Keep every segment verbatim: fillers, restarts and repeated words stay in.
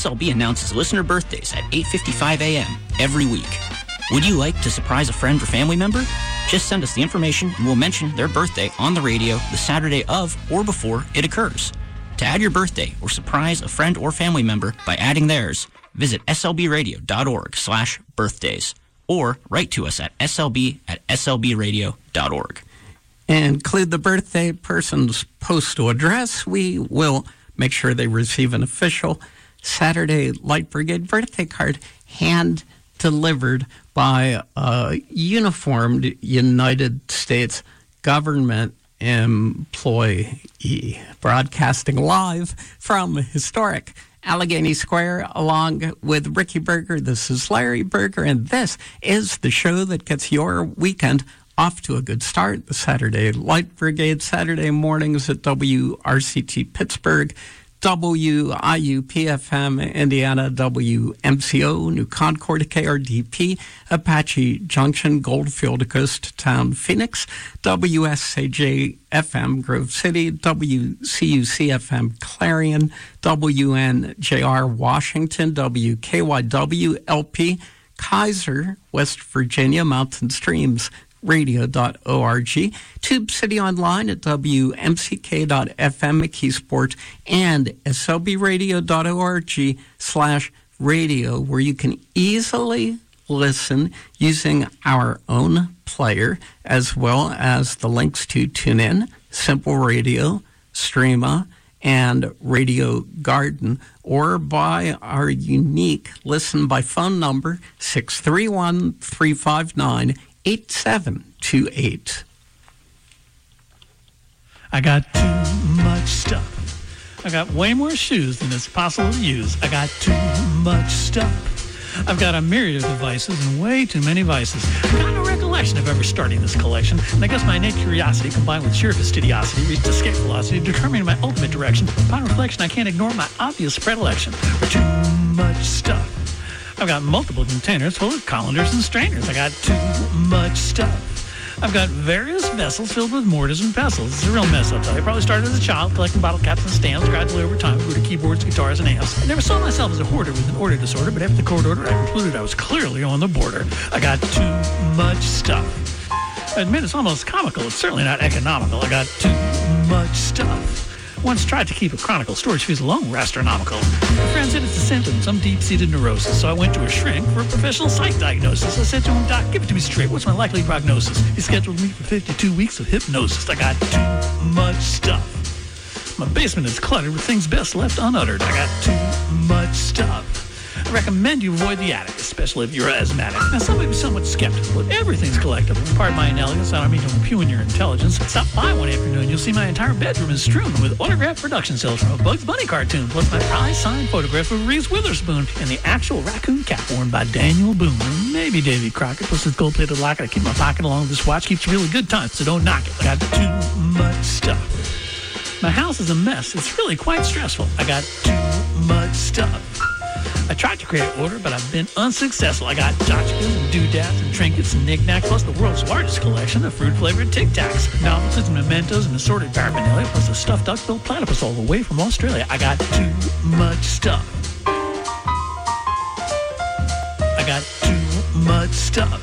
S L B announces listener birthdays at eight fifty-five a.m. every week. Would you like to surprise a friend or family member? Just send us the information and we'll mention their birthday on the radio the Saturday of or before it occurs. To add your birthday or surprise a friend or family member by adding theirs, visit slbradio.org slash birthdays or write to us at slb at slbradio.org. Include the birthday person's postal address. We will make sure they receive an official Saturday Light Brigade birthday card hand-delivered by a uniformed United States government employee. Broadcasting live from historic Allegheny Square along with Ricky Berger. This is Larry Berger, and this is the show that gets your weekend off to a good start. The Saturday Light Brigade, Saturday mornings at W R C T Pittsburgh, W I U P F M Indiana, W M C O New Concord, K R D P Apache Junction, Goldfield, Ghost Town, Phoenix, W S A J F M Grove City, W C U C F M Clarion, W N J R Washington, W K Y W L P Kaiser, West Virginia, Mountain Streams radio dot org, Tube City Online at W M C K dot F M, McKeesport, and S L B radio dot org slash radio, where you can easily listen using our own player, as well as the links to TuneIn, Simple Radio, Streama, and Radio Garden, or by our unique listen by phone number, six three one, three five nine, eight seven two eight. I got too much stuff. I got way more shoes than it's possible to use. I got too much stuff. I've got a myriad of devices and way too many vices. I've got no recollection of ever starting this collection, and I guess my innate curiosity combined with sheer fastidiosity reached escape velocity, determining my ultimate direction. Upon reflection, I can't ignore my obvious predilection for too much stuff. I've got multiple containers full of colanders and strainers. I got too much stuff. I've got various vessels filled with mortars and pestles. It's a real mess, I'll tell you. I probably started as a child collecting bottle caps and stands, gradually over time grew to keyboards, guitars, and amps. I never saw myself as a hoarder with an order disorder, but after the court order, I concluded I was clearly on the border. I got too much stuff. I admit it's almost comical. It's certainly not economical. I got too much stuff. Once tried to keep a chronicle. Storage fees alone were astronomical. My friend said it's a symptom, some deep-seated neurosis, so I went to a shrink for a professional psych diagnosis. I said to him, Doc, give it to me straight. What's my likely prognosis? He scheduled me for fifty-two weeks of hypnosis. I got too much stuff. My basement is cluttered with things best left unuttered. I got too much stuff. I recommend you avoid the attic, especially if you're asthmatic. Now, some may be somewhat skeptical, but everything's collectible. Pardon my inelegance, I don't mean to impugn your intelligence. Stop by one afternoon, you'll see my entire bedroom is strewn with autographed production cells from a Bugs Bunny cartoon, plus my prize signed photograph of Reese Witherspoon and the actual raccoon cap worn by Daniel Boone, or maybe Davy Crockett, plus this gold-plated locket I keep in my pocket along with this watch. Keeps you really good time, so don't knock it. I got too much stuff. My house is a mess. It's really quite stressful. I got too much stuff. I tried to create order, but I've been unsuccessful. I got tchotchkes and doodads and trinkets and knickknacks, plus the world's largest collection of fruit-flavored Tic Tacs, novelties and mementos and assorted paraphernalia, plus a stuffed duck-billed platypus all the way from Australia. I got too much stuff. I got too much stuff.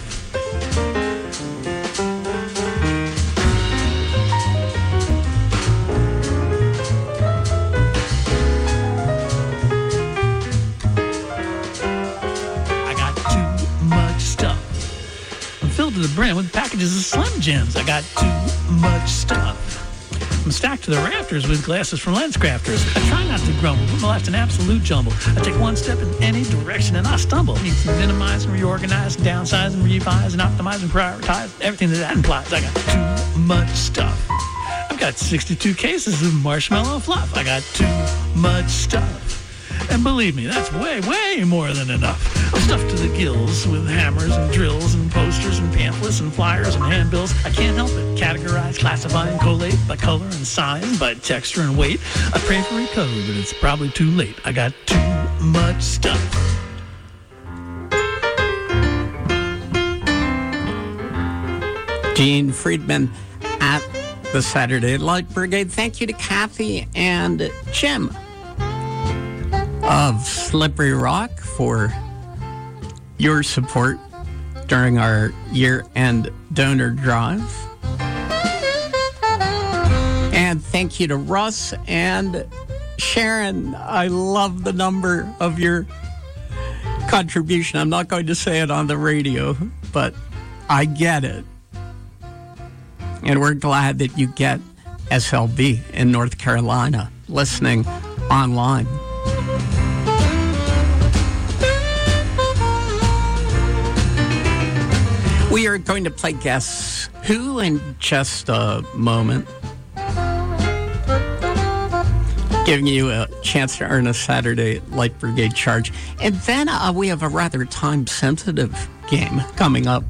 Filled to the brim with packages of Slim Jims. I got too much stuff. I'm stacked to the rafters with glasses from Lens Crafters. I try not to grumble, but my life's an absolute jumble. I take one step in any direction and I stumble. I need to minimize and reorganize, and downsize and revise, and optimize and prioritize everything that that implies. I got too much stuff. I've got sixty-two cases of marshmallow fluff. I got too much stuff. And believe me, that's way, way more than enough. I'm stuffed to the gills with hammers and drills and posters and pamphlets and flyers and handbills. I can't help but categorize, classify, and collate by color and size, by texture and weight. I pray for recovery, but it's probably too late. I got too much stuff. Gene Friedman at the Saturday Light Brigade. Thank you to Kathy and Jim of Slippery Rock for your support during our year-end donor drive. And thank you to Russ and Sharon. I love the number of your contribution. I'm not going to say it on the radio, but I get it. And we're glad that you get S L B in North Carolina listening online. We are going to play Guess Who in just a moment, giving you a chance to earn a Saturday Light Brigade charge. And then uh, we have a rather time-sensitive game coming up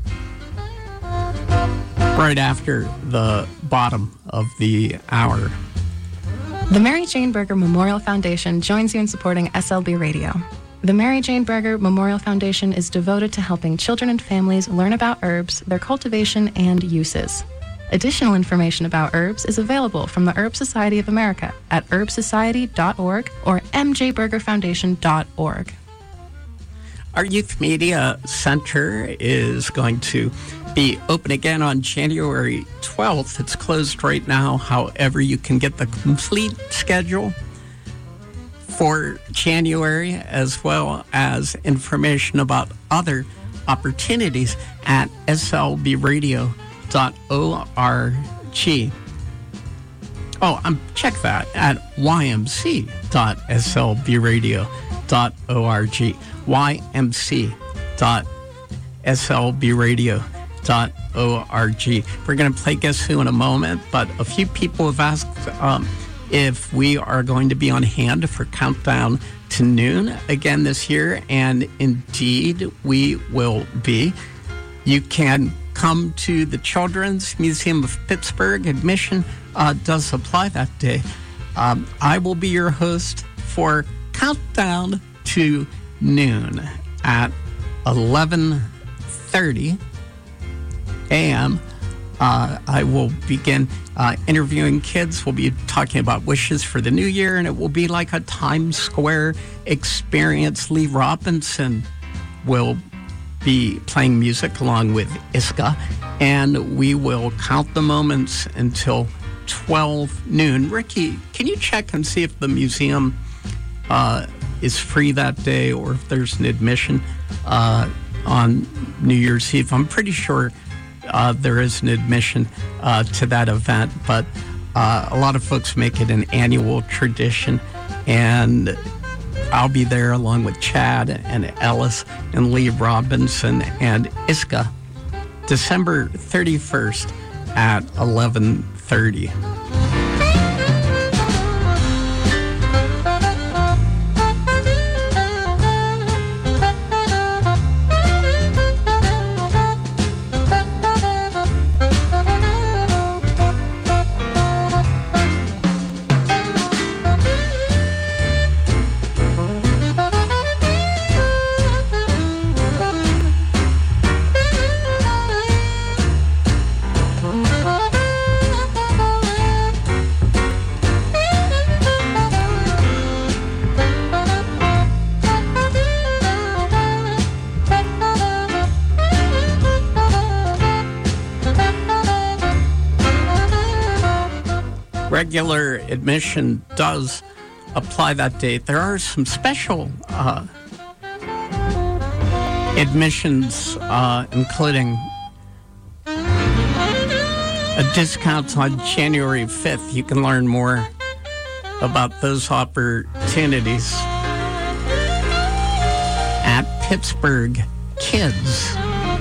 right after the bottom of the hour. The Mary Jane Berger Memorial Foundation joins you in supporting S L B Radio. The Mary Jane Berger Memorial Foundation is devoted to helping children and families learn about herbs, their cultivation, and uses. Additional information about herbs is available from the Herb Society of America at herb society dot org or m j berger foundation dot org. Our Youth Media Center is going to be open again on January twelfth. It's closed right now. However, you can get the complete schedule for January, as well as information about other opportunities at s l b radio dot org. Oh, um, check that at y m c dot s l b radio dot org. y m c dot s l b radio dot org. We're going to play Guess Who in a moment, but a few people have asked um, if we are going to be on hand for Countdown to Noon again this year, and indeed we will be. You can come to the Children's Museum of Pittsburgh. Admission uh, does apply that day. Um, I will be your host for Countdown to Noon at eleven thirty a.m. Uh, I will begin uh, interviewing kids. We'll be talking about wishes for the new year, and it will be like a Times Square experience. Lee Robinson will be playing music along with Iska, and we will count the moments until twelve noon. Ricky, can you check and see if the museum uh, is free that day or if there's an admission uh, on New Year's Eve? I'm pretty sure Uh, there is an admission uh, to that event, but uh, a lot of folks make it an annual tradition, and I'll be there along with Chad and Ellis and Lee Robinson and Iska, December thirty-first at eleven thirty. Regular admission does apply that date. There are some special uh, admissions, uh, including a discount on January fifth. You can learn more about those opportunities at Pittsburgh Kids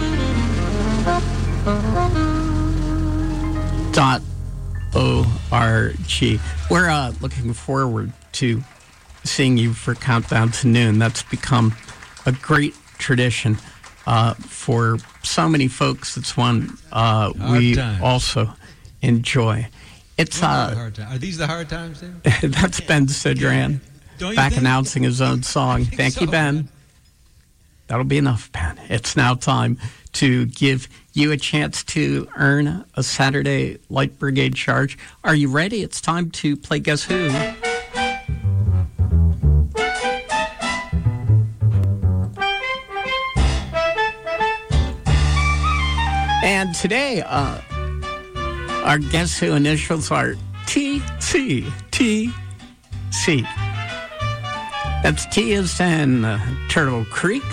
dot O-R G. We're uh, looking forward to seeing you for Countdown to Noon. That's become a great tradition uh, for so many folks. It's one uh, we times. also enjoy. It's uh, hard time. Are these the hard times, then? That's Ben Sidran back think? announcing his own song. Thank so, you, Ben. Man. That'll be enough, Ben. It's now time to give you a chance to earn a Saturday Light Brigade charge. Are you ready? It's time to play Guess Who. And today, uh, our Guess Who initials are T C. T C. That's T as in uh, Turtle Creek.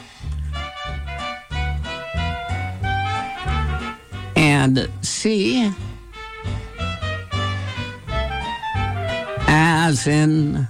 And C as in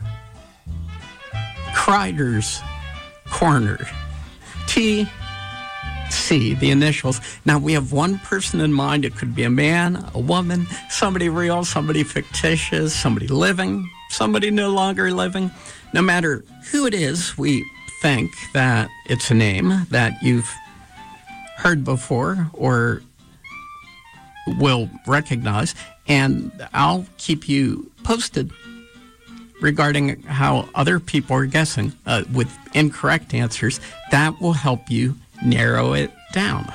Crider's Corner. T C, the initials. Now, we have one person in mind. It could be a man, a woman, somebody real, somebody fictitious, somebody living, somebody no longer living. No matter who it is, we think that it's a name that you've heard before or will recognize, and I'll keep you posted regarding how other people are guessing uh, with incorrect answers. That will help you narrow it down.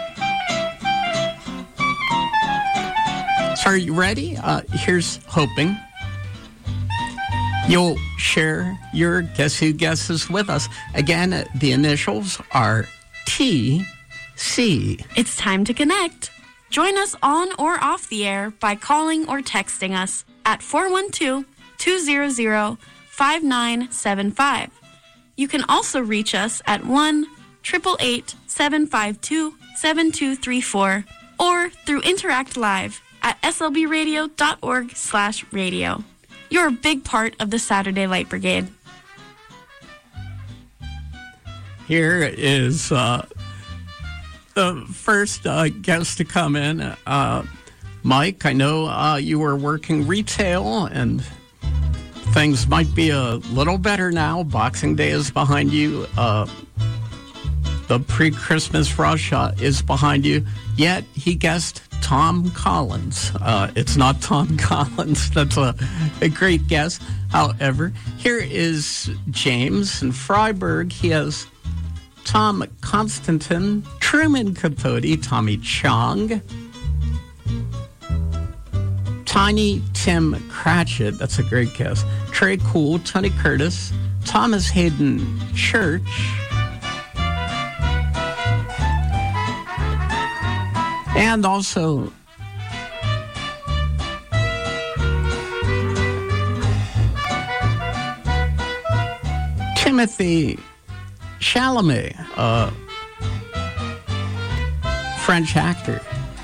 So are you ready? Uh, here's hoping you'll share your Guess Who guesses with us. Again, the initials are T C. It's time to connect. Join us on or off the air by calling or texting us at four one two, two zero zero, five nine seven five. You can also reach us at one eight eight eight, seven five two, seven two three four or through Interact Live at slbradio.org slash radio. You're a big part of the Saturday Light Brigade. Here is uh, the first uh, guest to come in. Uh, Mike, I know uh, you were working retail and things might be a little better now. Boxing Day is behind you. Uh, the pre-Christmas rush uh, is behind you. Yet he guessed Tom Collins. Uh, it's not Tom Collins. That's a, a great guess. However, here is James in Freiburg. He has Tom Constantin, Truman Capote, Tommy Chong, Tiny Tim Cratchit. That's a great guess. Trey Cool, Tony Curtis, Thomas Hayden Church, and also Timothy Chalamet, uh, French actor.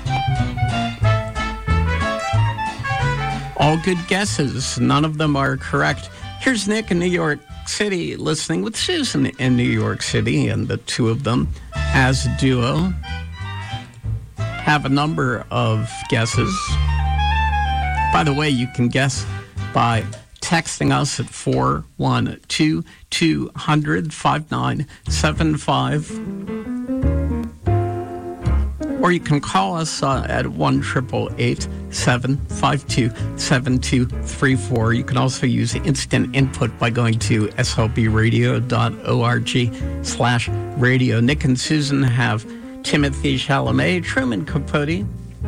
All good guesses. None of them are correct. Here's Nick in New York City listening with Susan in New York City, and the two of them as a duo have a number of guesses. By the way, you can guess by texting us at four one two, two hundred, five nine seven five. Or you can call us uh, at one eight eight eight, seven five two, seven two three four. You can also use instant input by going to slbradio dot org slash radio. Nick and Susan have Timothy Chalamet, Truman Capote,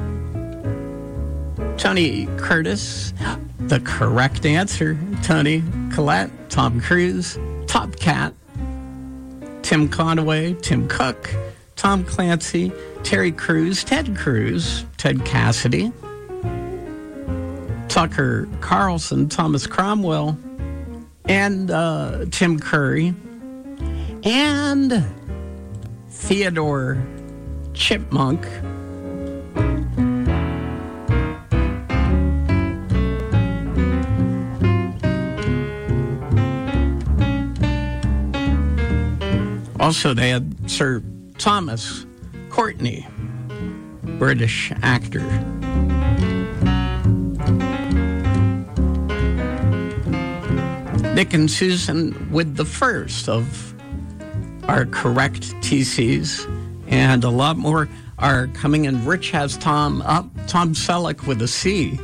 Tony Curtis, the correct answer, Tony Collette, Tom Cruise, Top Cat, Tim Conway, Tim Cook, Tom Clancy, Terry Crews, Ted Cruz, Ted Cassidy, Tucker Carlson, Thomas Cromwell, and uh, Tim Curry, and Theodore Chipmunk. Also, they had Sir Thomas Courtney, British actor. Nick and Susan with the first of our correct T Cs, and a lot more are coming in. Rich has Tom up, Tom Selleck with a C.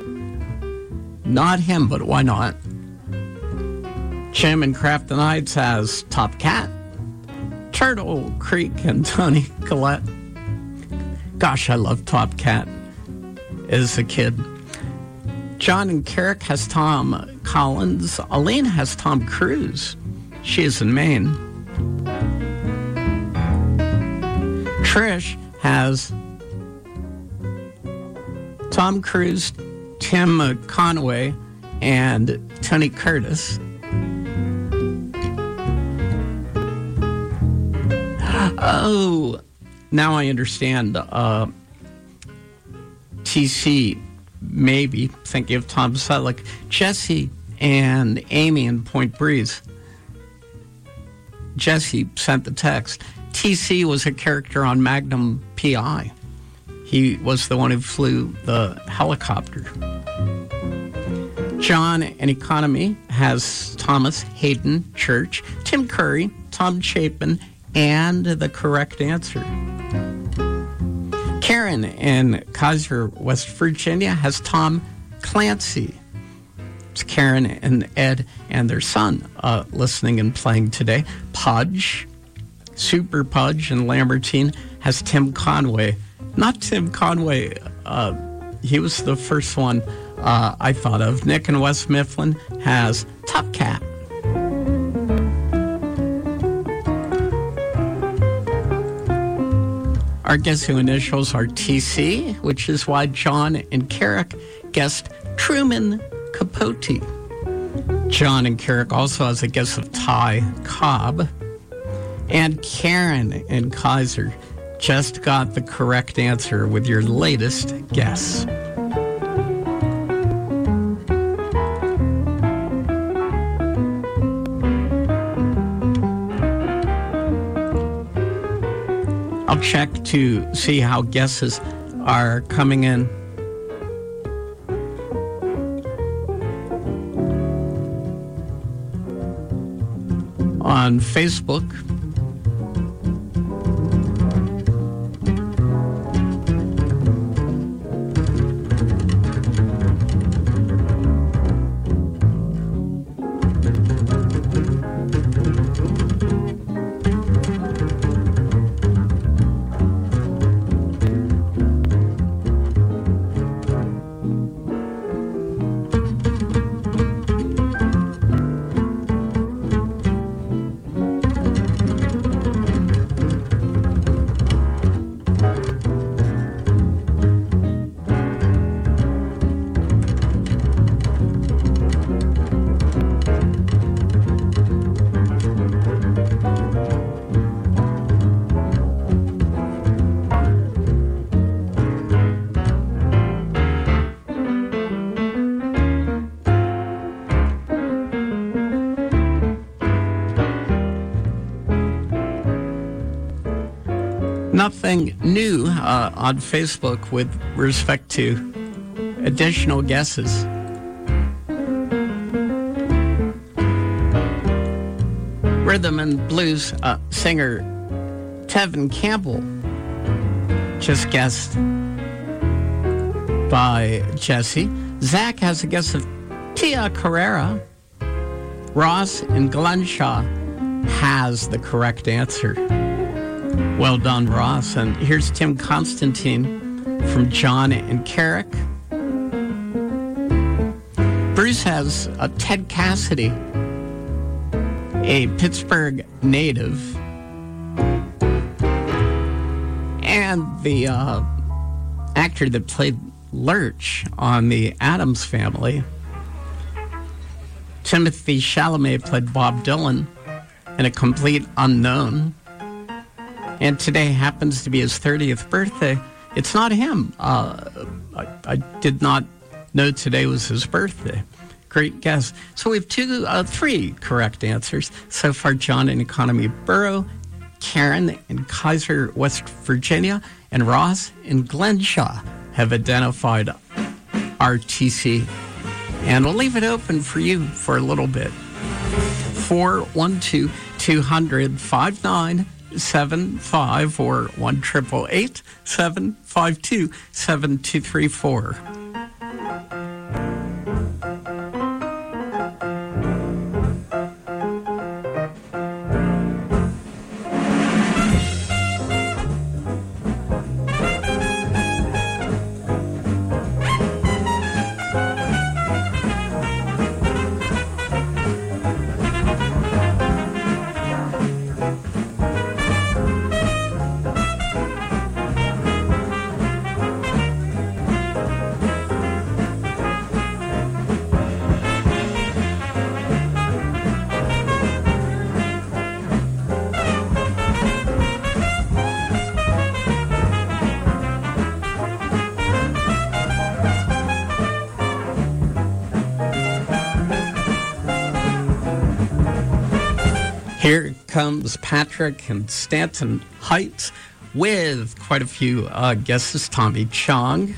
Not him, but why not? Jim and Craft and Heights has Top Cat, Turtle Creek, and Tony Collette. Gosh, I loved Top Cat as a kid. John and Carrick has Tom Collins. Aline has Tom Cruise. She is in Maine. Trish has Tom Cruise, Tim Conway, and Tony Curtis. Oh, now I understand. Uh, T C, maybe, thinking of Tom Selleck. Jesse and Amy in Point Breeze. Jesse sent the text. T C was a character on Magnum P I. He was the one who flew the helicopter. John in Economy has Thomas Hayden Church, Tim Curry, Tom Chapin, and the correct answer. Karen in Kaiser, West Virginia has Tom Clancy. It's Karen and Ed and their son uh, listening and playing today. Pudge, Super Pudge in Lambertine has Tim Conway. Not Tim Conway. Uh, he was the first one uh, I thought of. Nick in West Mifflin has Top Cat. Our guess who initials are T C, which is why John and Carrick guessed Truman Capote. John and Carrick also has a guess of Ty Cobb. And Karen in Kaiser just got the correct answer with your latest guess. I'll check to see how guesses are coming in. On Facebook, nothing new uh, on Facebook with respect to additional guesses. Rhythm and blues uh, singer Tevin Campbell just guessed by Jesse. Zach has a guess of Tia Carrera. Ross in Glenshaw has the correct answer. Well done, Ross. And here's Tim Constantine from John and Carrick. Bruce has a Ted Cassidy, a Pittsburgh native, and the uh, actor that played Lurch on the Addams Family. Timothy Chalamet played Bob Dylan in A Complete Unknown. And today happens to be his thirtieth birthday. It's not him. Uh, I, I did not know today was his birthday. Great guess. So we have two, uh, three correct answers. So far, John in Economy Borough, Karen in Kaiser, West Virginia, and Ross in Glenshaw have identified R T C. And we'll leave it open for you for a little bit. four one two, two hundred, five nine seven five or one eight eight eight, seven five two, seven two three four. Here comes Patrick in Stanton Heights with quite a few uh, guesses. Tommy Chong,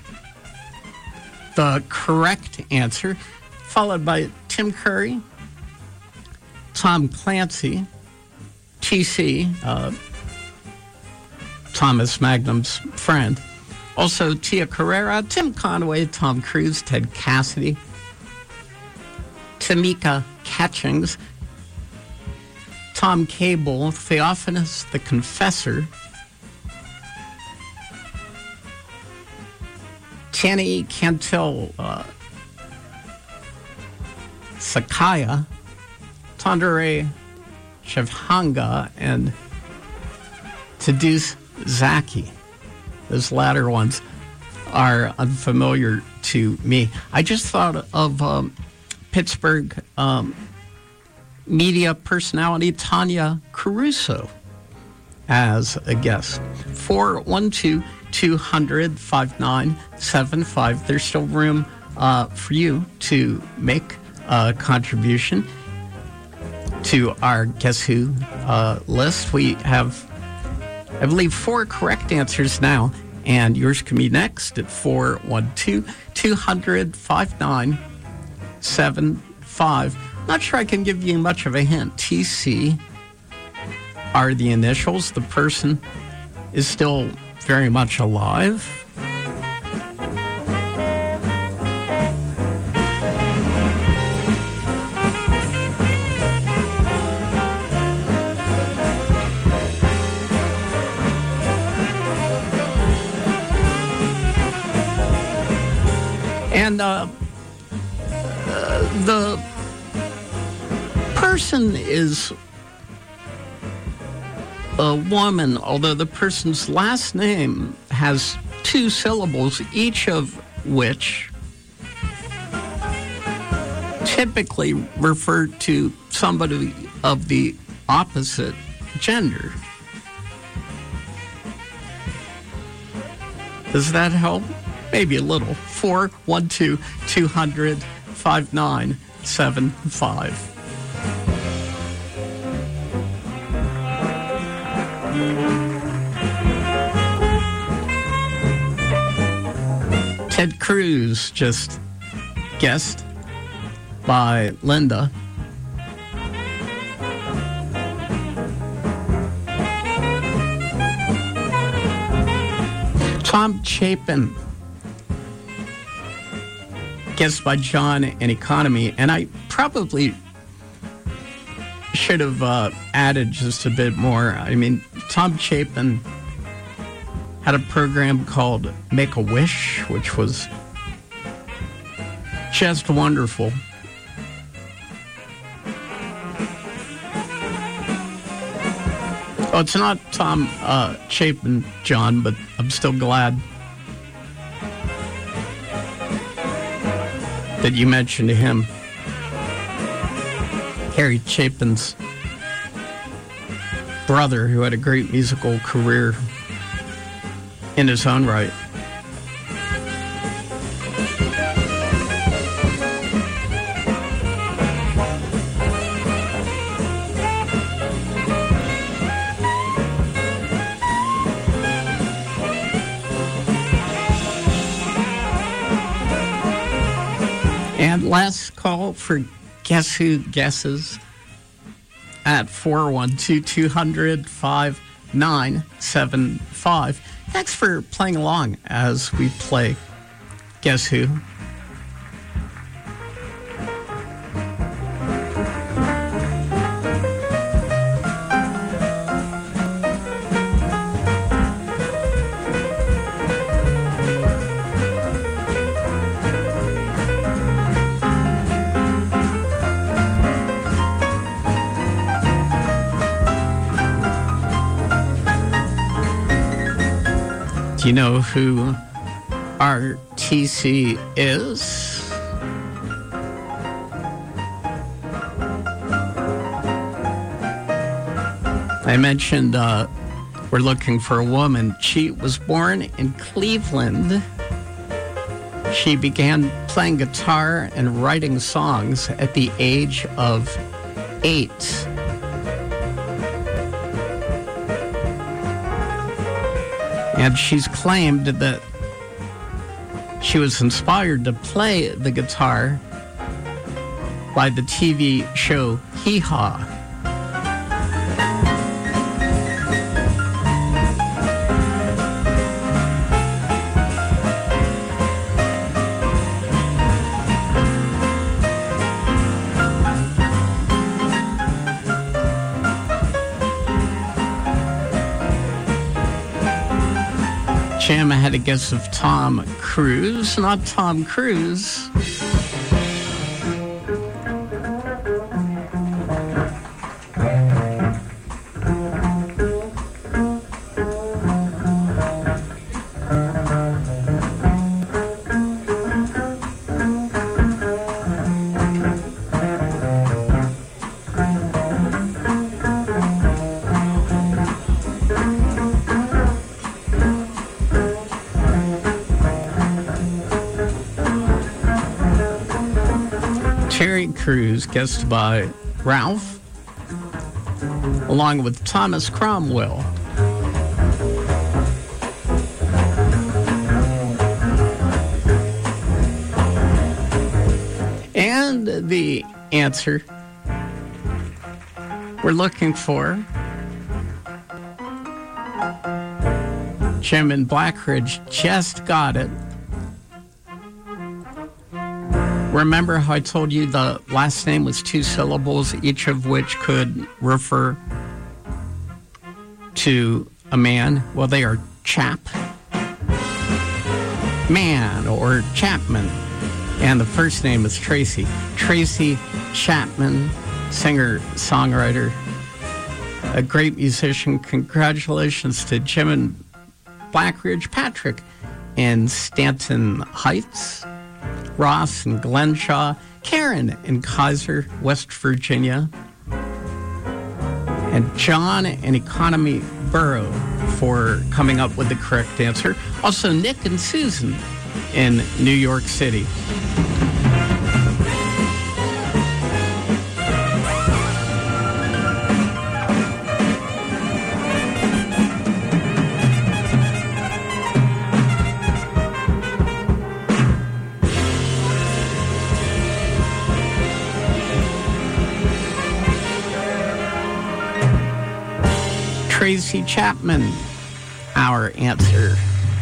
the correct answer, followed by Tim Curry, Tom Clancy, T C, uh, Thomas Magnum's friend, also Tia Carrera, Tim Conway, Tom Cruise, Ted Cassidy, Tamika Catchings, Tom Cable, Theophanous the Confessor, Kenny Cantil uh, Sakaya, Tandere Shivhanga, and Tadeusz Zaki. Those latter ones are unfamiliar to me. I just thought of um, Pittsburgh um, media personality Tanya Caruso as a guest. four one two, two hundred, five nine seven five. There's still room uh, for you to make a contribution to our Guess Who uh, list. We have, I believe, four correct answers now, and yours can be next at four one two, two hundred, five nine seven five. Not sure I can give you much of a hint. T C are the initials. The person is still very much alive. And uh, uh, the person is a woman, although the person's last name has two syllables, each of which typically refer to somebody of the opposite gender. Does that help? Maybe a little. four one two, two hundred, five nine seven five. Ted Cruz just guessed by Linda. Tom Chapin guessed by John and Economy, and I probably should have uh, added just a bit more. I mean, Tom Chapin had a program called Make-A-Wish, which was just wonderful. Oh, it's not Tom uh, Chapin, John, but I'm still glad that you mentioned him. Harry Chapin's brother, who had a great musical career in his own right. And last call for Guess Who guesses at four one two, two hundred, five nine seven five. Thanks for playing along as we play Guess Who. Do you know who our T C is? I mentioned uh, we're looking for a woman. She was born in Cleveland. She began playing guitar and writing songs at the age of eight. And she's claimed that she was inspired to play the guitar by the T V show Hee Haw. Jim had a guess of Tom Cruise, not Tom Cruise. Cruise, guessed by Ralph, along with Thomas Cromwell. And the answer we're looking for, Jim in Blackridge just got it. Remember how I told you the last name was two syllables, each of which could refer to a man? Well, they are chap, man, or Chapman. And the first name is Tracy. Tracy Chapman, singer, songwriter, a great musician. Congratulations to Jim in Blackridge, Patrick in Stanton Heights, Ross and Glenshaw, Karen in Kaiser, West Virginia, and John in Economy Borough for coming up with the correct answer. Also, Nick and Susan in New York City. Tracy Chapman, our answer.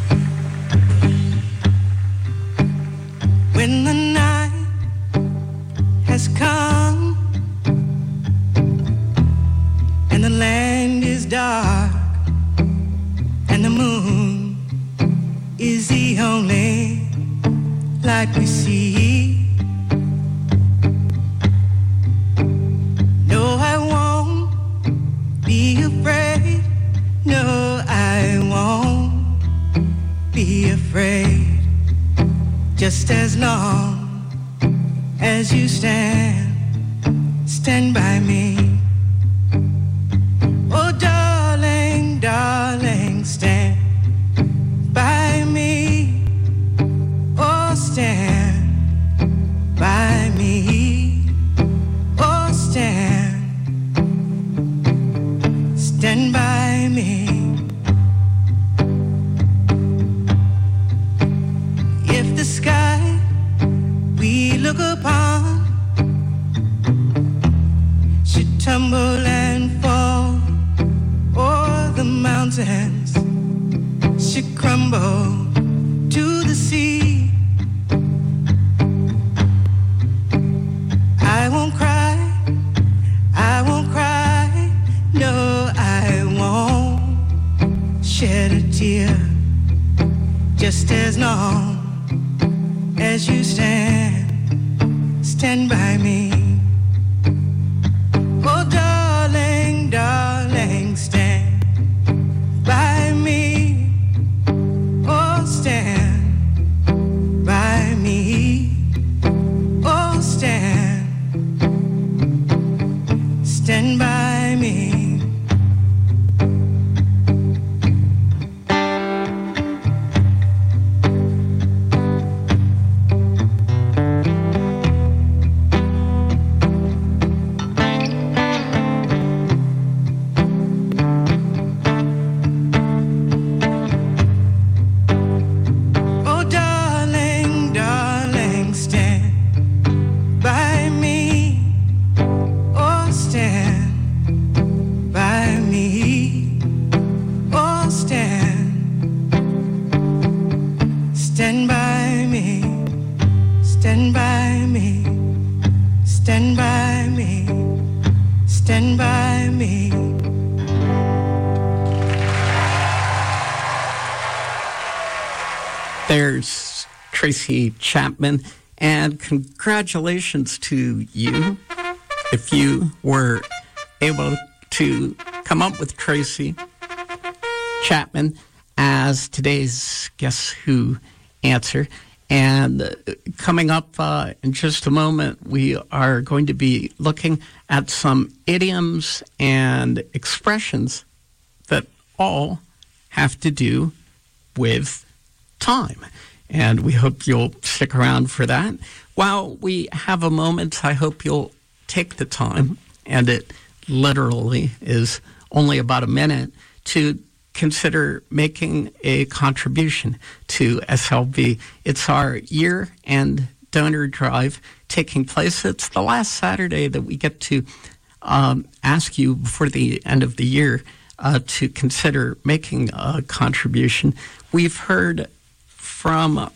When the night has come and the land is dark and the moon is the only light we see, no, I won't be afraid. No, I won't be afraid. Just as long as you stand, stand by me. Oh, darling, darling, stand by me. Oh, stand by me. Oh, stand. Stand by me. If the sky we look upon should tumble and fall, or the mountains should crumble to the sea, I won't cry, I won't cry, no, I won't shed a tear. Just as long as you stand, stand by me. Oh, darling, darling, stand by me. Oh, stand by me. Oh, stand, stand by me. stand by me, stand by me. There's Tracy Chapman, and congratulations to you if you were able to come up with Tracy Chapman as today's Guess Who answer. And coming up uh, in just a moment, we are going to be looking at some idioms and expressions that all have to do with time. And we hope you'll stick around for that. While we have a moment, I hope you'll take the time, and it literally is only about a minute, to consider making a contribution to S L B. It's our year-end donor drive taking place. It's the last Saturday that we get to um, ask you before the end of the year uh, to consider making a contribution. We've heard from one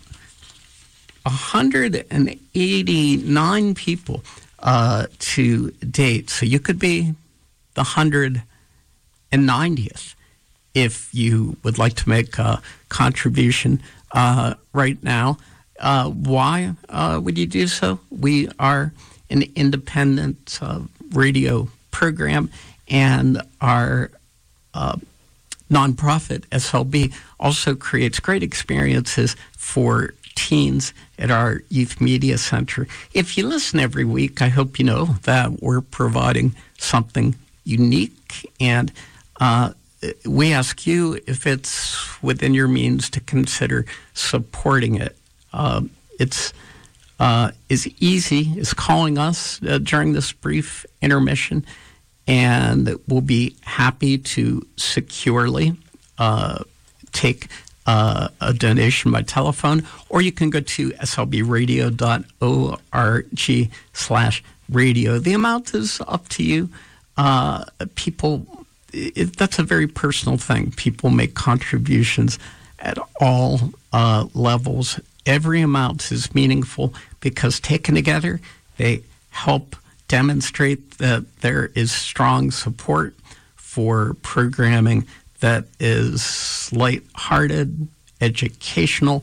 hundred eighty-nine people uh, to date. So you could be the one hundred ninetieth if you would like to make a contribution uh, right now. Uh, why uh, would you do so? We are an independent uh, radio program, and our uh, nonprofit, S L B, also creates great experiences for teens at our Youth Media Center. If you listen every week, I hope you know that we're providing something unique, and uh, we ask you if it's within your means to consider supporting it. Uh, it's uh, as easy as calling us uh, during this brief intermission, and we'll be happy to securely uh, take uh, a donation by telephone, or you can go to slbradio dot org slash radio. The amount is up to you. Uh, people, it, that's a very personal thing. People make contributions at all uh, levels. Every amount is meaningful because taken together, they help demonstrate that there is strong support for programming that is lighthearted, educational,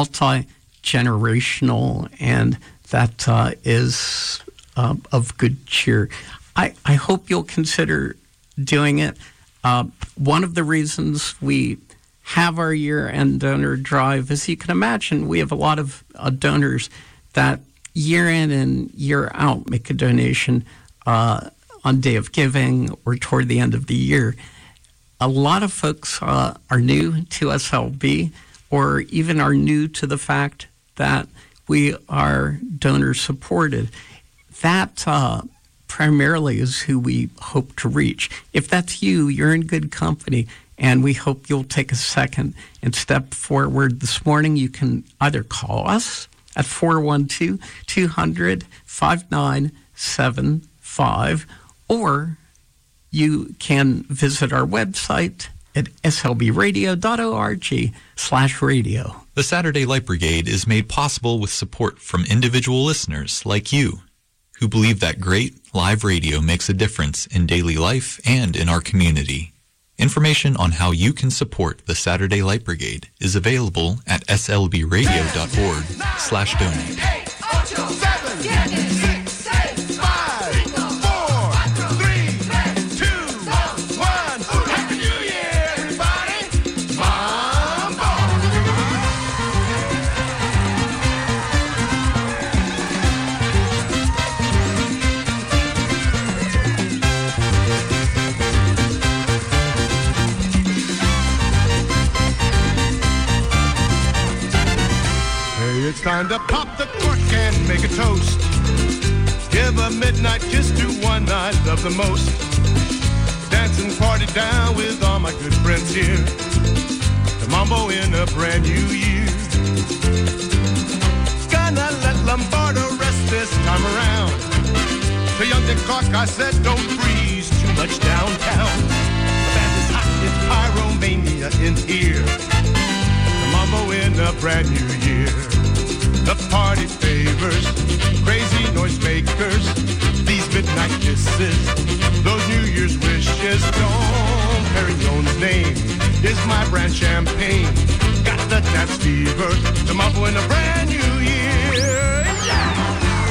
multi-generational, and that uh, is uh, of good cheer. I, I hope you'll consider doing it. Uh, one of the reasons we have our year-end donor drive, as you can imagine, we have a lot of uh, donors that year in and year out make a donation uh, on Day of Giving or toward the end of the year. A lot of folks uh, are new to S L B, or even are new to the fact that we are donor-supported. That uh, primarily is who we hope to reach. If that's you, you're in good company, and we hope you'll take a second and step forward this morning. You can either call us at four one two, two hundred, five nine seven five, or you can visit our website at slbradio dot org slash radio. The Saturday Light Brigade is made possible with support from individual listeners like you, who believe that great live radio makes a difference in daily life and in our community. Information on how you can support the Saturday Light Brigade is available at slbradio dot org slash donate. It's time to pop the cork and make a toast. Give a midnight kiss to one I love the most. Dance and party down with all my good friends here. The mambo in a brand new year. Gonna let Lombardo rest this time around. To young Dick Clark I said don't freeze too much downtown. The band is hot, it's pyromania in here. The mambo in a brand new year. The party favors crazy noisemakers, these midnight kisses, those New Year's wishes. Dom Perignon's name is my brand champagne. Got the dance fever to mumble in a brand new year. Yeah!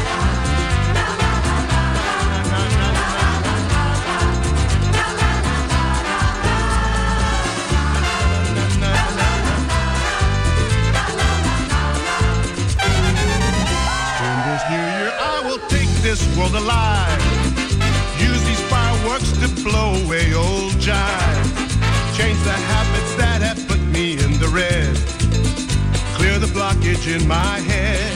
This world alive. Use these fireworks to blow away old jive. Change the habits that have put me in the red. Clear the blockage in my head.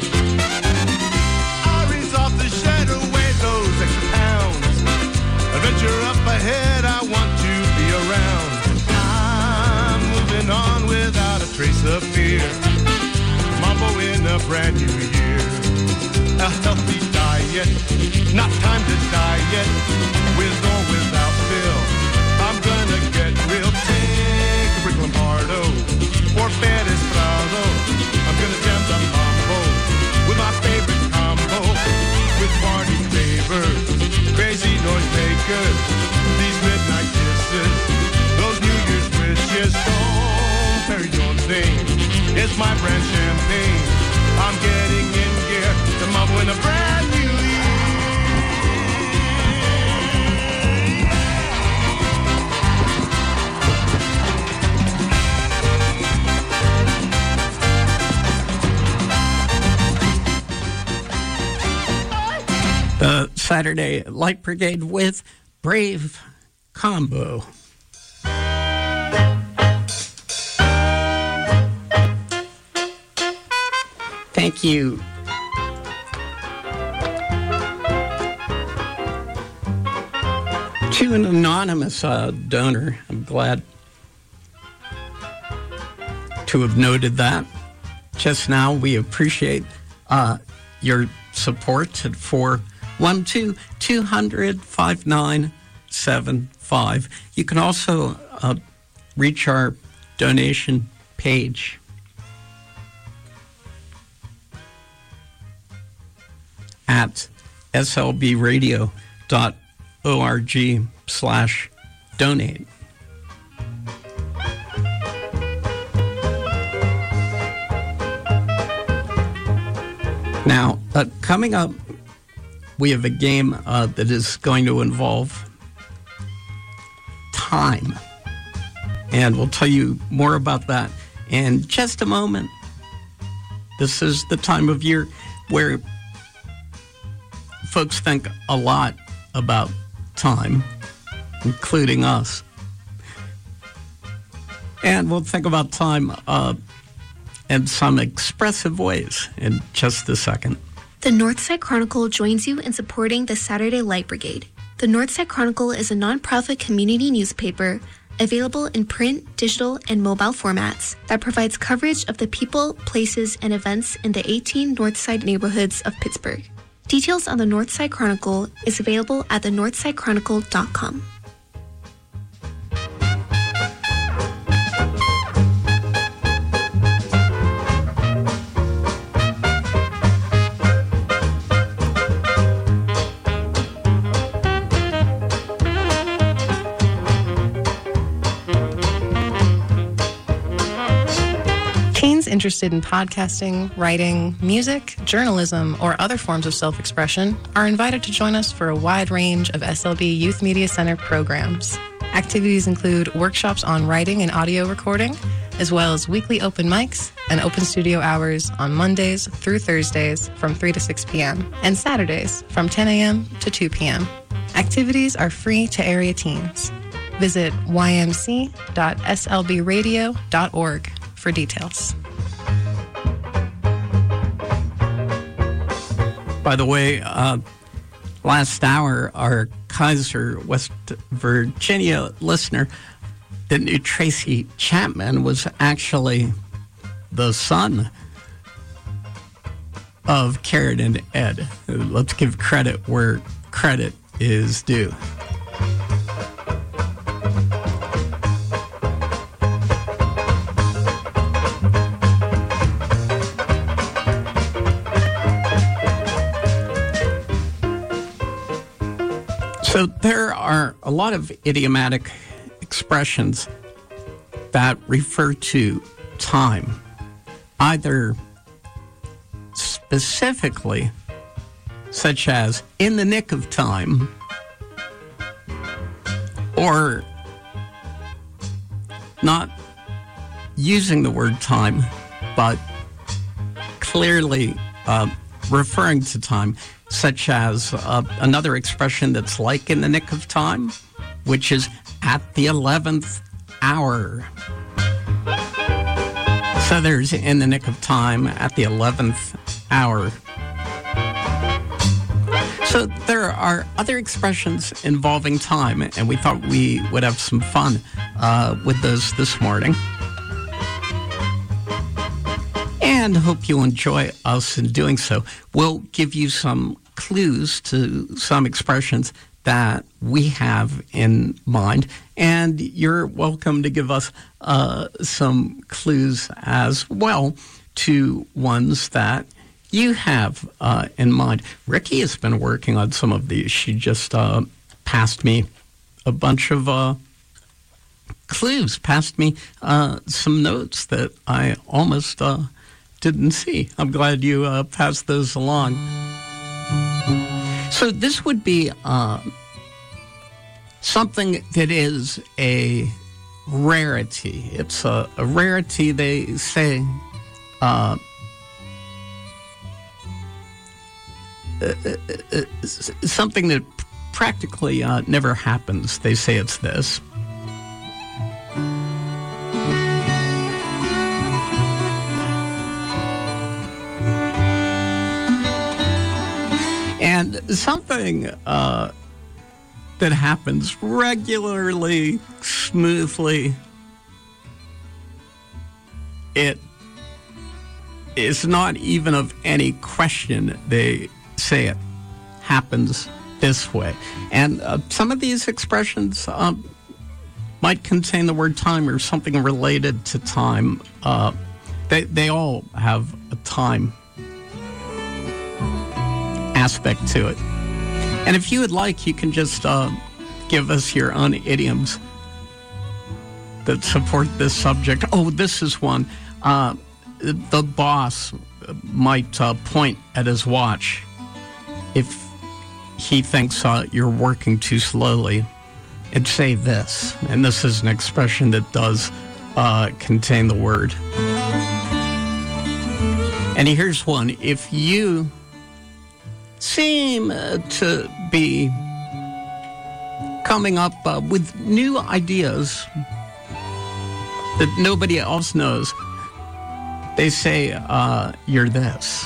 I resolve to shed away those extra pounds. Adventure up ahead, I want to be around. I'm moving on without a trace of fear. Mambo in a brand new year. A healthy diet, not time to die yet. With or without Bill, I'm gonna get real. Take a brick Lombardo or Bed Estrado. I'm gonna jam the mambo with my favorite combo. With party favors, crazy noisemakers, these midnight kisses, those New Year's wishes. Dom Perignon's name is my brand champagne. I'm getting in gear to mambo in a brand new year. The Saturday Light Brigade with Brave Combo. Thank you. To an anonymous uh, donor, I'm glad to have noted that. Just now, we appreciate uh, your support at four one two, two hundred, five nine seven five. You can also uh, reach our donation page at slbradio dot org slash donate. Now, uh, coming up, we have a game uh, that is going to involve time. And we'll tell you more about that in just a moment. This is the time of year where folks think a lot about time, including us. And we'll think about time uh, in some expressive ways in just a second. The Northside Chronicle joins you in supporting the Saturday Light Brigade. The Northside Chronicle is a nonprofit community newspaper available in print, digital, and mobile formats that provides coverage of the people, places, and events in the eighteen Northside neighborhoods of Pittsburgh. Details on the Northside Chronicle is available at the northside chronicle dot com. Interested in podcasting, writing, music, journalism, or other forms of self-expression are invited to join us for a wide range of S L B Youth Media Center programs. Activities include workshops on writing and audio recording, as well as weekly open mics and open studio hours on Mondays through Thursdays from three to six p.m. and Saturdays from ten a.m. to two p.m. Activities are free to area teens. Visit y m c dot s l b radio dot org for details. By the way, uh, last hour, our Kaiser, West Virginia listener that knew Tracy Chapman was actually the son of Karen and Ed. Let's give credit where credit is due. So there are a lot of idiomatic expressions that refer to time, either specifically, such as in the nick of time, or not using the word time, but clearly uh, referring to time, such as uh, another expression that's like in the nick of time, which is at the eleventh hour. So there's in the nick of time at the eleventh hour. So there are other expressions involving time, and we thought we would have some fun uh, with those this morning. And hope you enjoy us in doing so. We'll give you some clues to some expressions that we have in mind, and you're welcome to give us uh, some clues as well to ones that you have uh, in mind. Ricky has been working on some of these. She just uh, passed me a bunch of uh, clues, passed me uh, some notes that I almost uh, didn't see. I'm glad you uh, passed those along. So this would be uh, something that is a rarity. It's a, a rarity, they say, uh, uh, uh, uh, something that practically uh, never happens. They say it's this. And something uh, that happens regularly, smoothly, it is not even of any question. They say it happens this way. And uh, some of these expressions um, might contain the word time or something related to time. Uh, they, they all have a time aspect to it. And if you would like, you can just uh, give us your own idioms that support this subject. Oh, this is one. Uh, the boss might uh, point at his watch if he thinks uh, you're working too slowly and say this. And this is an expression that does uh, contain the word. And here's one. If you seem uh, to be coming up uh, with new ideas that nobody else knows, they say uh, you're this.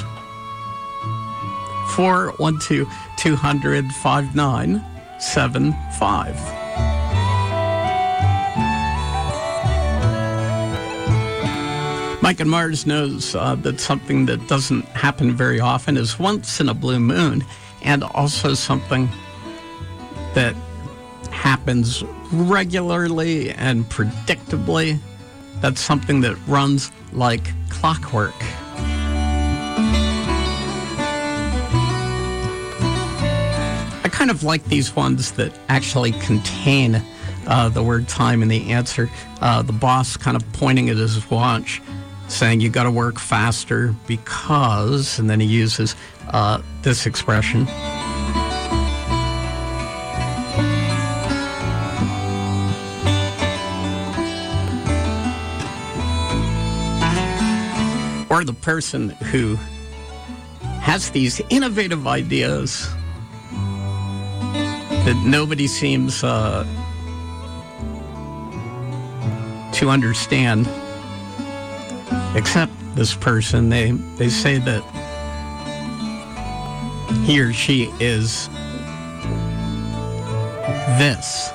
four one two, two hundred, five nine seven five. Mike and Mars knows uh, that something that doesn't happen very often is once in a blue moon, and also something that happens regularly and predictably. That's something that runs like clockwork. I kind of like these ones that actually contain uh, the word time in the answer. Uh, the boss kind of pointing at his watch, saying you got to work faster because, and then he uses uh, this expression. Or the person who has these innovative ideas that nobody seems uh, to understand. Except this person. They they say that he or she is this.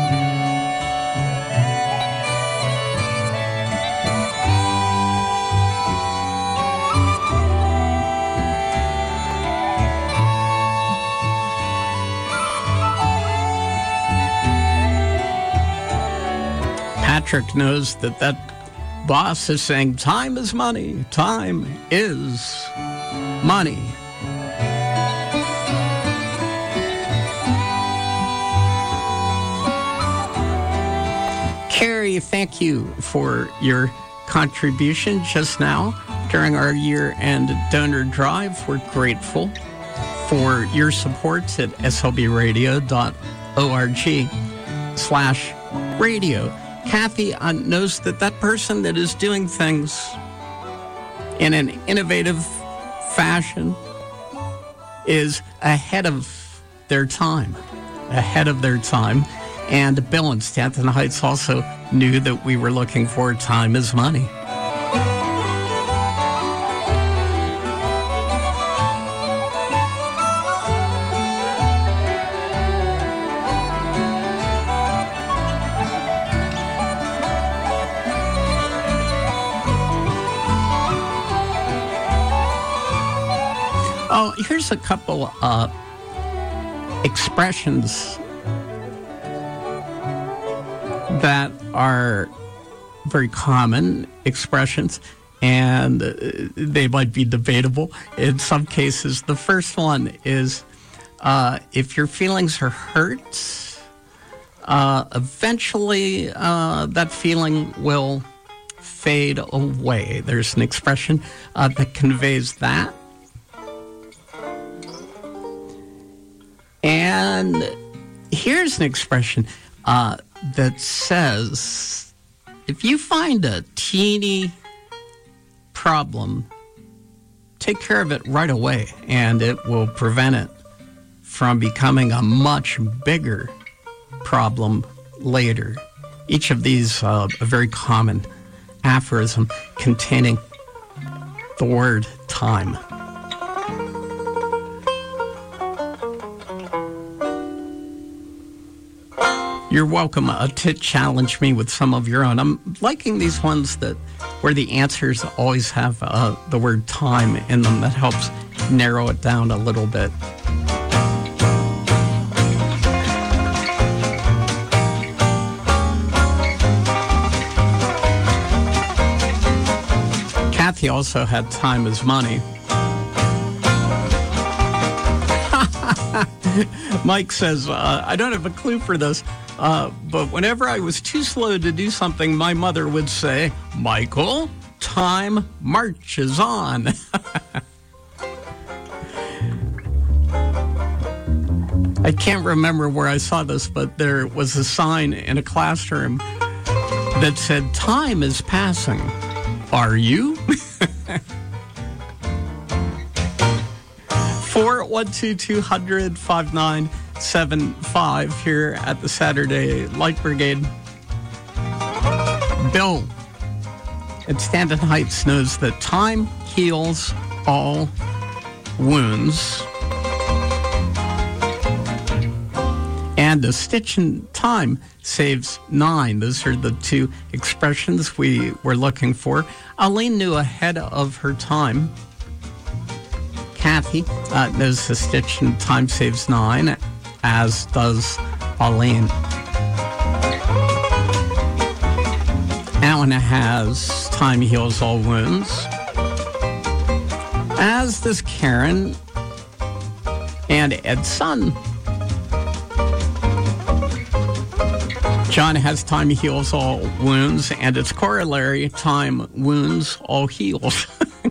Patrick knows that that boss is saying time is money. Time is money. Kathy, thank you for your contribution just now during our year-end donor drive. We're grateful for your support at slbradio dot org slash radio. Kathy uh, knows that that person that is doing things in an innovative fashion is ahead of their time, ahead of their time. And Bill in Stanton Heights also knew that we were looking for Time is Money. Oh, here's a couple uh, expressions that are very common expressions, and uh, they might be debatable in some cases. The first one is, uh, if your feelings are hurt, uh, eventually uh, that feeling will fade away. There's an expression uh, that conveys that. And here's an expression uh, that says, if you find a teeny problem, take care of it right away, and it will prevent it from becoming a much bigger problem later. Each of these uh, a very common aphorism containing the word time. You're welcome uh, to challenge me with some of your own. I'm liking these ones that where the answers always have uh, the word time in them. That helps narrow it down a little bit. Kathy also had Time is Money. Mike says, uh, I don't have a clue for this. Uh, but whenever I was too slow to do something, my mother would say, Michael, time marches on. I can't remember where I saw this, but there was a sign in a classroom that said, time is passing. Are you? four one two, two hundred, five nine seven five here at the Saturday Light Brigade. Bill at Stanton Heights knows that time heals all wounds. And a stitch in time saves nine. Those are the two expressions we were looking for. Aline knew ahead of her time. Kathy uh, knows a stitch in time saves nine, as does Aline. Alan has time heals all wounds, as does Karen and Ed's son. John has time heals all wounds, and its corollary, time wounds all heals.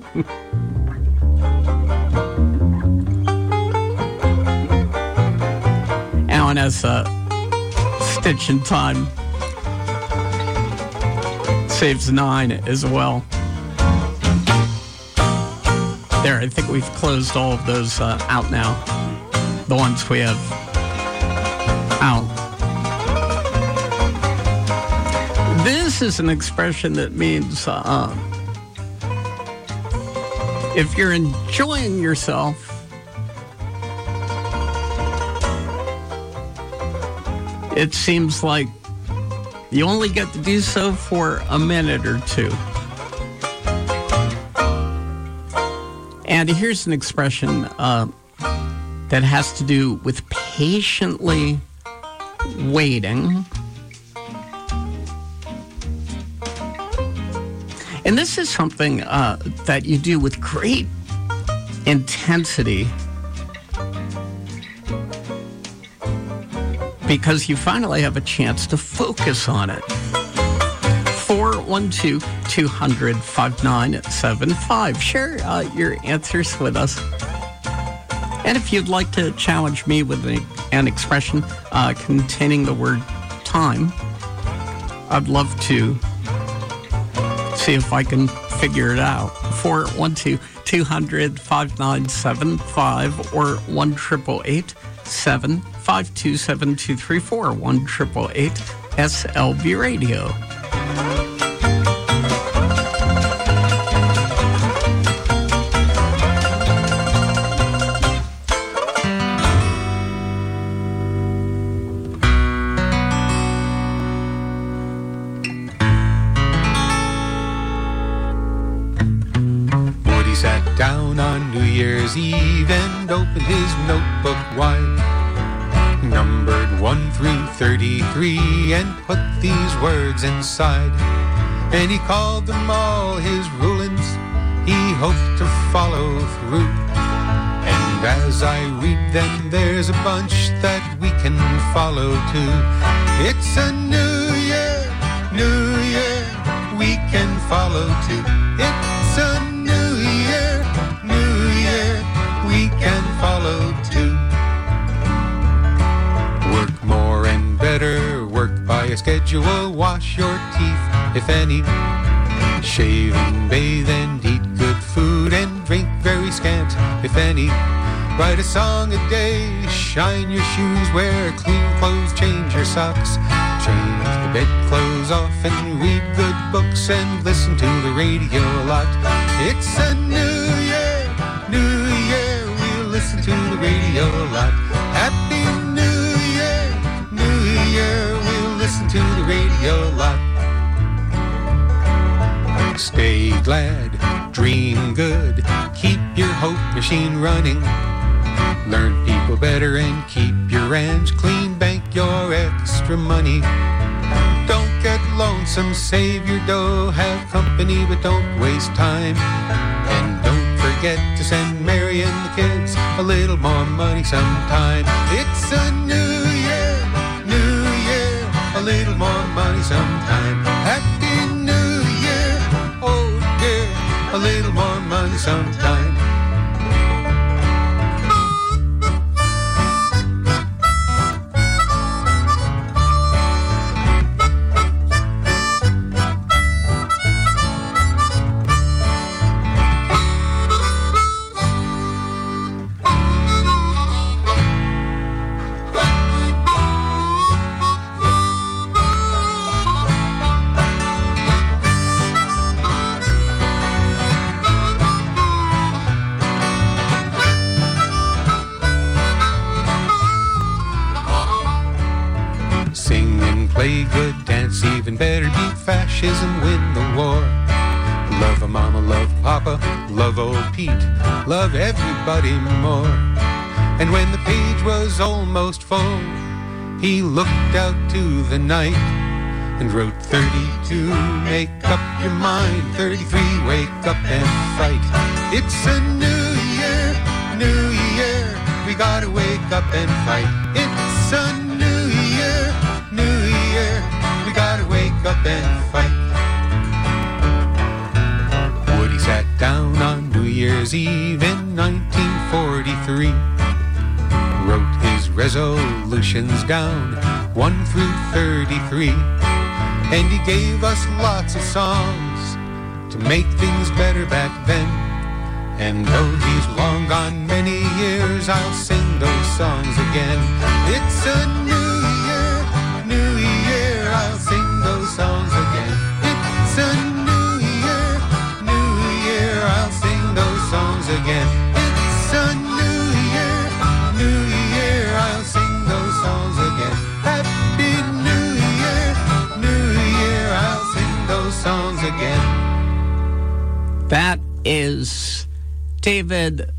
Alan has a stitch in time saves nine as well. There, I think we've closed all of those uh, out now. The ones we have out. This is an expression that means uh, if you're enjoying yourself, it seems like you only get to do so for a minute or two. And here's an expression uh, that has to do with patiently waiting. And this is something uh, that you do with great intensity because you finally have a chance to focus on it. one two, two hundred, fifty-nine seventy-five. Share uh, your answers with us. And if you'd like to challenge me with a, an expression uh, containing the word time, I'd love to see if I can figure it out. four one two, two hundred, fifty-nine seventy-five or one eight eight eight, seven five two, seven two three four, one eight eight eight, S L B Radio. Down on New Year's Eve and opened his notebook wide, numbered one through thirty-three, and put these words inside. And he called them all his rulings he hoped to follow through. And as I read them, there's a bunch that we can follow too. It's a new year, new year, we can follow too. It's a we can follow too. Work more and better, work by a schedule, wash your teeth, if any. Shave and bathe and eat good food and drink very scant, if any. Write a song a day, shine your shoes, wear clean clothes, change your socks. Change the bedclothes off and read good books and listen to the radio a lot. It's a new year, new year, we'll listen to the radio a lot. Happy New Year, New Year, we'll listen to the radio a lot. Stay glad, dream good, keep your hope machine running. Learn people better and keep your ends clean, bank your extra money. Don't get lonesome, save your dough, have company but don't waste time. And don't forget to send Mary and the kids a little more money sometime. It's a new year, new year, a little more money sometime. Happy New Year, oh dear, a little more money sometime. Play good, dance even better, beat fascism, win the war. Love a mama, love papa, love old Pete, love everybody more. And when the page was almost full, he looked out to the night and wrote thirty-two, make up your mind, thirty-three, wake up and fight. It's a new year, new year, we gotta wake up and fight. It's a new year, new year, we gotta wake up and fight. Woody sat down on New Year's Eve in nineteen forty-three, wrote his resolutions down, one through thirty-three, and he gave us lots of songs to make things better back then. And though he's long gone many years, I'll sing those songs again. It's a new year, new year, I'll sing those songs again. It's a new year, new year, I'll sing those songs again. It's a new year, new year, I'll sing those songs again. Happy New Year, new year, I'll sing those songs again. That is David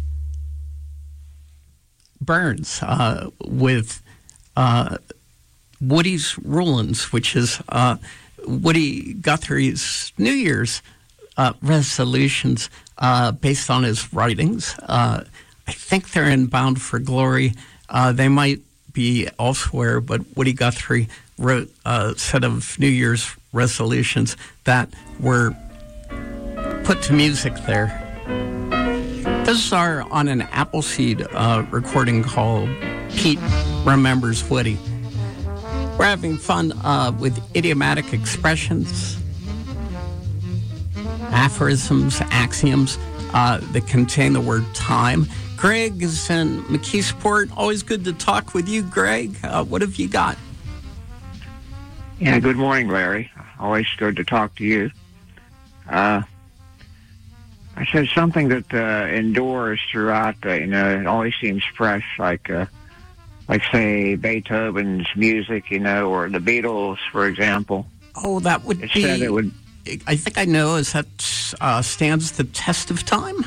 Burns uh, with uh, Woody's Rulings, which is uh, Woody Guthrie's New Year's uh, resolutions uh, based on his writings. Uh, I think they're in Bound for Glory. Uh, they might be elsewhere, but Woody Guthrie wrote a set of New Year's resolutions that were put to music there. Those are on an Appleseed uh, recording called Pete Remembers Woody. We're having fun uh, with idiomatic expressions, aphorisms, axioms uh, that contain the word time. Greg is in McKeesport. Always good to talk with you, Greg. Uh, what have you got? Yeah, good morning, Larry. Always good to talk to you. Uh, I said something that uh, endures throughout. Uh, you know, it always seems fresh, like, uh, like say Beethoven's music, you know, or the Beatles, for example. Oh, that would it be. Said it would. I think I know. Is that uh, stands the test of time?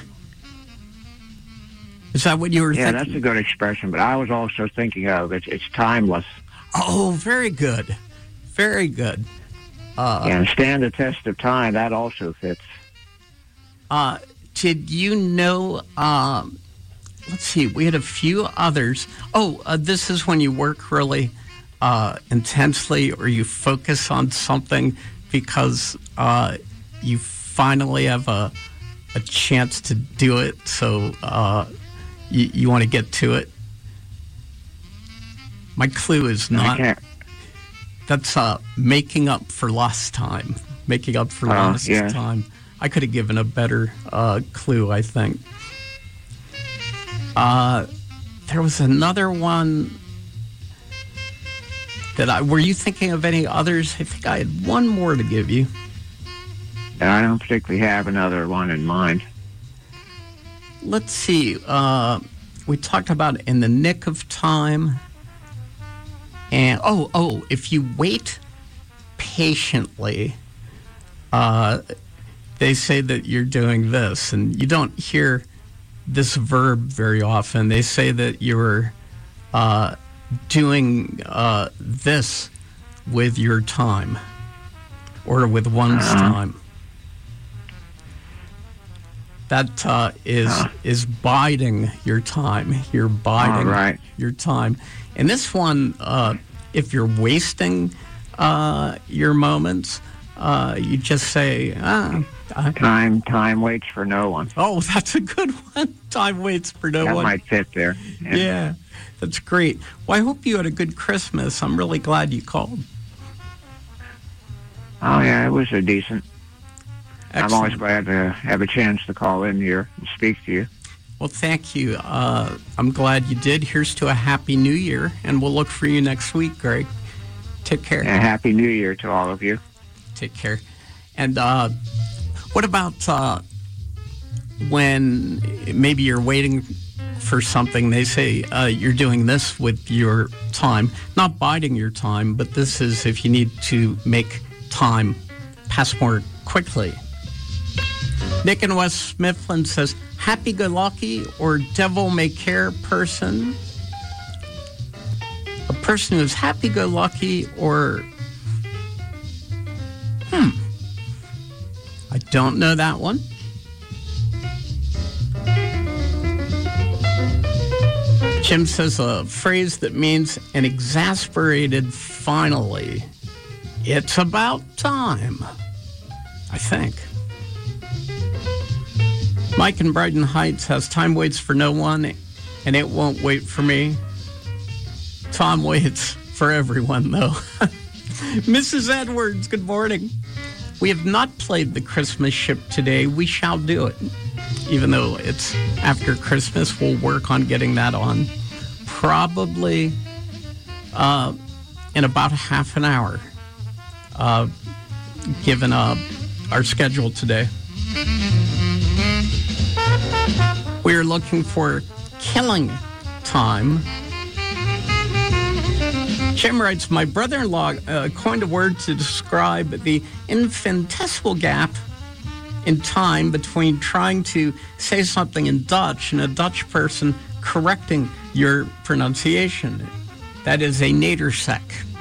Is that what you were yeah, thinking? Yeah, that's a good expression. But I was also thinking of it's it's timeless. Oh, very good, very good. Uh, yeah, and stand the test of time. That also fits. Uh, did you know, um, let's see, we had a few others. Oh, uh, this is when you work really uh, intensely or you focus on something because uh, you finally have a, a chance to do it, so uh, you, you want to get to it. My clue is not, that's uh, making up for lost time, making up for uh, lost yeah. time. I could have given a better uh, clue, I think. Uh, there was another one that I... Were you thinking of any others? I think I had one more to give you. I don't particularly have another one in mind. Let's see. Uh, we talked about in the nick of time. And, oh, oh, if you wait patiently... Uh, they say that you're doing this, and you don't hear this verb very often. They say that you're uh, doing uh, this with your time, or with one's uh-huh. time. That uh, is uh-huh. is biding your time. You're biding right. your time. And this one, uh, if you're wasting uh, your moments, uh, you just say, ah, Time time waits for no one. Oh, that's a good one. Time waits for no that one. That might fit there. Yeah. yeah, that's great. Well, I hope you had a good Christmas. I'm really glad you called. Oh, yeah, it was a decent. Excellent. I'm always glad to have a chance to call in here and speak to you. Well, thank you. Uh, I'm glad you did. Here's to a Happy New Year, and we'll look for you next week, Greg. Take care. Yeah, Happy New Year to all of you. Take care. And, uh, what about uh, when maybe you're waiting for something? They say uh, you're doing this with your time, not biding your time, but this is if you need to make time pass more quickly. Nick in West Mifflin says, happy-go-lucky or devil-may-care person? A person who's happy-go-lucky or... Hmm. I don't know that one. Jim says a phrase that means an exasperated finally. It's about time, I think. Mike in Brighton Heights has time waits for no one, and it won't wait for me. Tom waits for everyone, though. Missus Edwards, good morning. We have not played the Christmas ship today. We shall do it. Even though it's after Christmas, we'll work on getting that on. Probably uh, in about half an hour, uh, given uh, our schedule today. We are looking for Killing Time. Jim writes, my brother-in-law uh, coined a word to describe the infinitesimal gap in time between trying to say something in Dutch and a Dutch person correcting your pronunciation. That is a nadersek.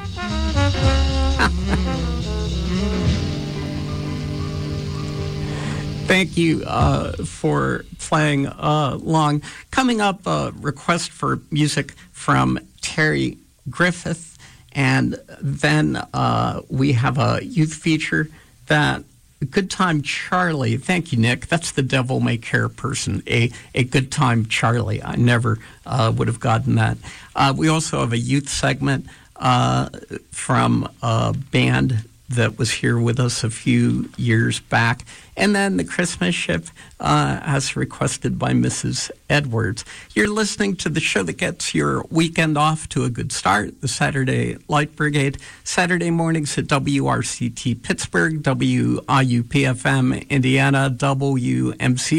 Thank you uh, for playing uh, along. Coming up, a request for music from Terry Griffith. And then uh, we have a youth feature that Good Time Charlie. Thank you, Nick. That's the Devil May Care person, a, a Good Time Charlie. I never uh, would have gotten that. Uh, we also have a youth segment uh, from a band that was here with us a few years back. And then the Christmas ship, uh, as requested by Missus Edwards. You're listening to the show that gets your weekend off to a good start, the Saturday Light Brigade. Saturday mornings at W R C T Pittsburgh, W I U P F M Indiana, W M C